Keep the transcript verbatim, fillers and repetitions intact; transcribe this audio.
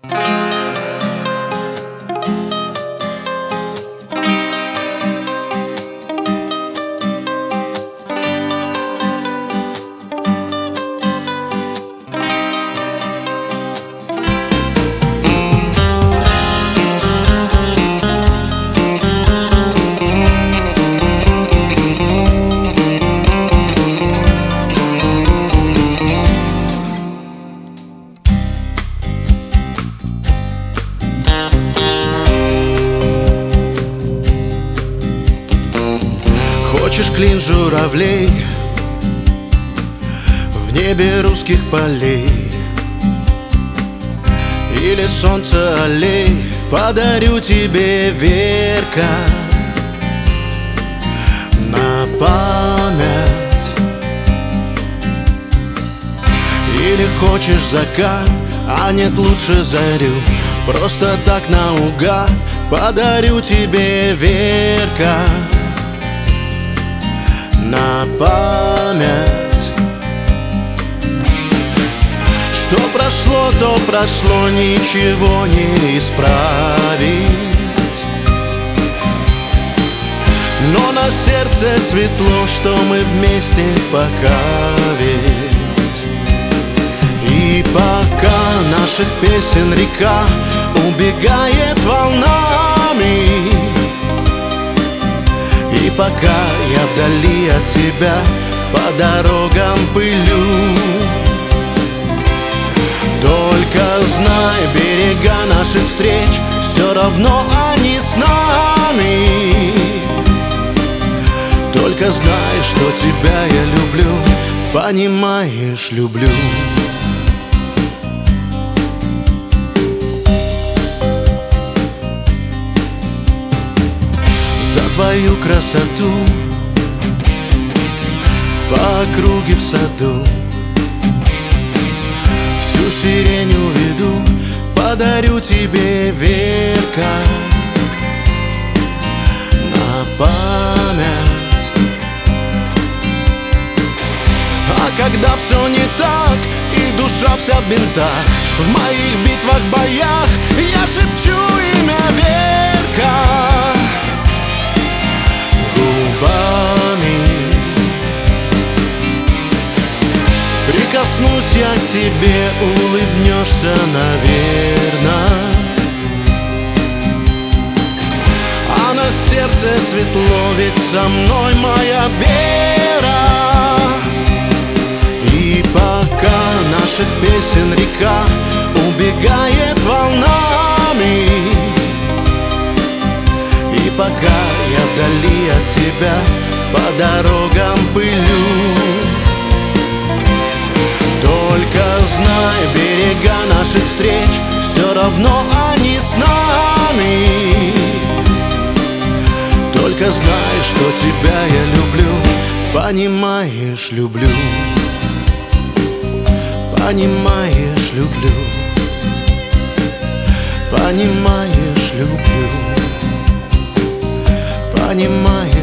Хочешь клин журавлей в небе русских полей, или солнце аллей, подарю тебе, Верка, на память. Или хочешь закат, а нет, лучше зарю, просто так наугад подарю тебе, Верка, на память. Что прошло, то прошло, ничего не исправить, но на сердце светло, что мы вместе пока ведь. И пока наших песен река убегает волнами, и пока я вдали от тебя по дорогам пылю, только знай, берега наших встреч все равно они с нами. Только знай, что тебя я люблю, понимаешь, люблю. За твою красоту по округе в саду всю сирень уведу, подарю тебе, Верка, на память. А когда все не так и душа вся в бинтах, в моих битвах, боях я шепчу имя Верка губами. Прикоснусь я к тебе, улыбнешься, наверно, а на сердце светло, ведь со мной моя вера. И пока наших песен река убегает волнами, и пока я вдали от тебя по дорогам пылю, только знай, берега наших встреч все равно они с нами. Только знай, что тебя я люблю, понимаешь, люблю. Понимаешь, люблю. Понимаешь, люблю. Понимаешь.